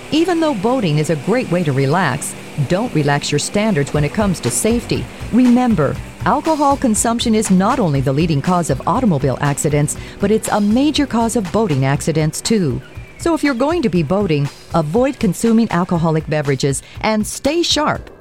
Even though boating is a great way to relax, don't relax your standards when it comes to safety. Remember, alcohol consumption is not only the leading cause of automobile accidents, but it's a major cause of boating accidents too. So if you're going to be boating, avoid consuming alcoholic beverages and stay sharp.